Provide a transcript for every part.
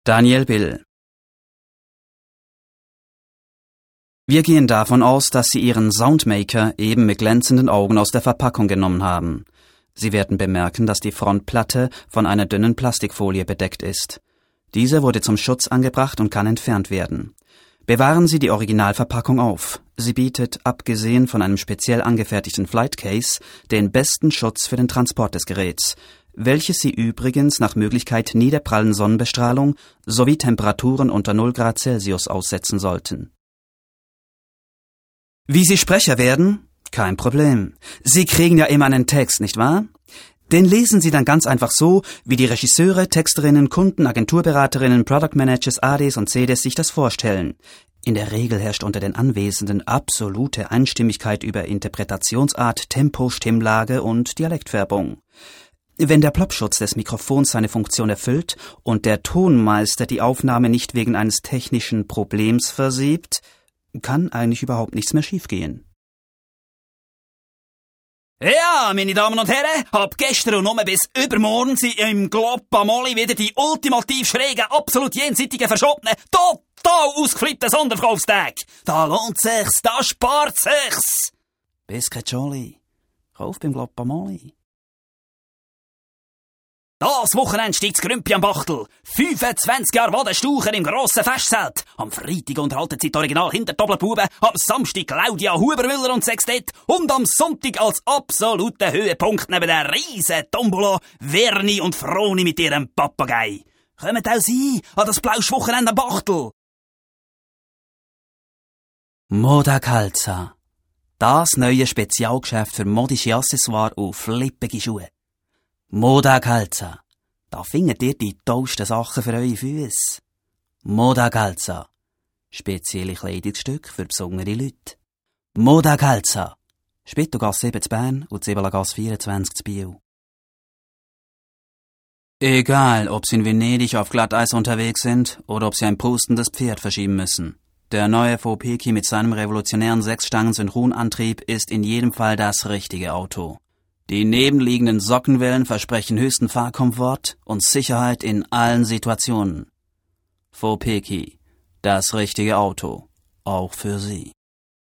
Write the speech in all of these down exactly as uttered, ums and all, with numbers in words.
Daniel Bill. Wir gehen davon aus, dass Sie Ihren Soundmaker eben mit glänzenden Augen aus der Verpackung genommen haben. Sie werden bemerken, dass die Frontplatte von einer dünnen Plastikfolie bedeckt ist. Diese wurde zum Schutz angebracht und kann entfernt werden. Bewahren Sie die Originalverpackung auf. Sie bietet, abgesehen von einem speziell angefertigten Flight Case, den besten Schutz für den Transport des Geräts, welches Sie übrigens nach Möglichkeit nie der prallen Sonnenbestrahlung sowie Temperaturen unter null Grad Celsius aussetzen sollten. Wie Sie Sprecher werden? Kein Problem. Sie kriegen ja immer einen Text, nicht wahr? Den lesen Sie dann ganz einfach so, wie die Regisseure, Texterinnen, Kunden, Agenturberaterinnen, Product Managers, A Ds und C Ds sich das vorstellen. In der Regel herrscht unter den Anwesenden absolute Einstimmigkeit über Interpretationsart, Tempo, Stimmlage und Dialektfärbung. Wenn der Plopschutz des Mikrofons seine Funktion erfüllt und der Tonmeister die Aufnahme nicht wegen eines technischen Problems versiebt, kann eigentlich überhaupt nichts mehr schiefgehen. Ja, meine Damen und Herren, ab gestern und nur bis übermorgen sind im Gloppa Molly wieder die ultimativ schrägen, absolut jenseitigen, verschobenen, total ausgeflippten Sonderverkaufstage. Da lohnt sich's, da spart sich's. Biscuit Jolly. Kauf beim Gloppa Molly. Das Wochenende steigt das Grümpi am Bachtel. fünfundzwanzig Jahre Wadenstaucher im grossen Festzelt. Am Freitag unterhalten sie die Original Hinterdoppelbuben, am Samstag Claudia Hubermüller und Sextett und am Sonntag als absoluter Höhepunkt neben der riesen Tombola Verni und Froni mit ihrem Papagei. Kommt auch Sie an das Plauschwochenende am Bachtel. Moda Calza. Das neue Spezialgeschäft für modische Accessoires und flippige Schuhe. Moda Calza. Da findet ihr die tollsten Sachen für eure Füße. Moda Calza. Spezielle Kleidungsstücke für besondere Leute. Moda Calza. Spittelgasse sieben zu Bern und Zibelagasse vierundzwanzig zu Biel. Egal, ob Sie in Venedig auf Glatteis unterwegs sind oder ob Sie ein pustendes Pferd verschieben müssen. Der neue Vopeki mit seinem revolutionären Sechsstangen-Synchronantrieb ist in jedem Fall das richtige Auto. Die nebenliegenden Sockenwellen versprechen höchsten Fahrkomfort und Sicherheit in allen Situationen. Vopeki, das richtige Auto, auch für Sie.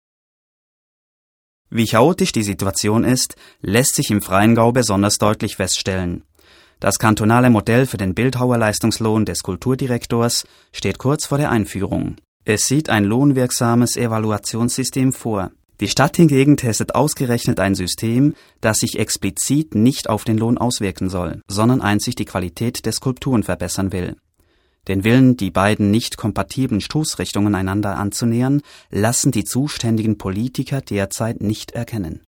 Wie chaotisch die Situation ist, lässt sich im Freien-Gau besonders deutlich feststellen. Das kantonale Modell für den Bildhauerleistungslohn des Kulturdirektors steht kurz vor der Einführung. Es sieht ein lohnwirksames Evaluationssystem vor. Die Stadt hingegen testet ausgerechnet ein System, das sich explizit nicht auf den Lohn auswirken soll, sondern einzig die Qualität der Skulpturen verbessern will. Den Willen, die beiden nicht kompatiblen Stoßrichtungen einander anzunähern, lassen die zuständigen Politiker derzeit nicht erkennen.